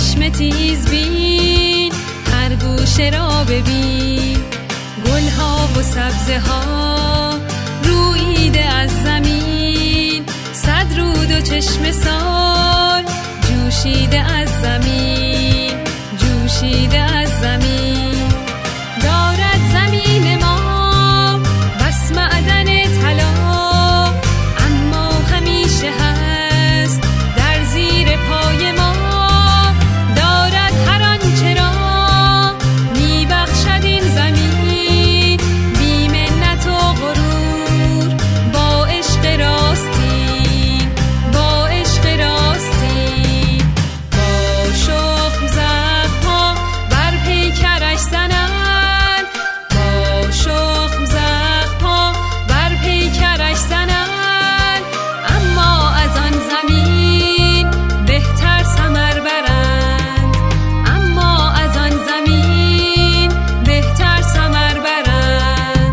چشم تیز بین، هر گوشه را ببین، گلها و سبزه ها روییده از زمین، صد رود و چشم سال جوشیده از زمین، جوشیده از زمین. دارد زمین ما بس معدن طلا، اما همیشه هست در زیر پای ما. دارد هر آنچه را میبخشد این زمین، بی منت و غرور، با عشق راستین، با عشق راستین. با شخم زخم‌ها بر پیکرش زنن، با شخم زخم‌ها بر پیکرش زنن، اما از آن زمین بهتر ثمر برند، اما از آن زمین بهتر ثمر برند.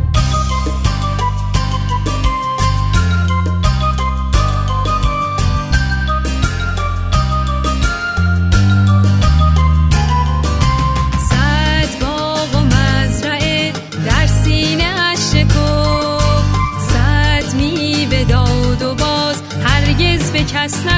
صد باغ و مزرعه در سینه اش شکفت، صد میوه داد و باز هرگز به کس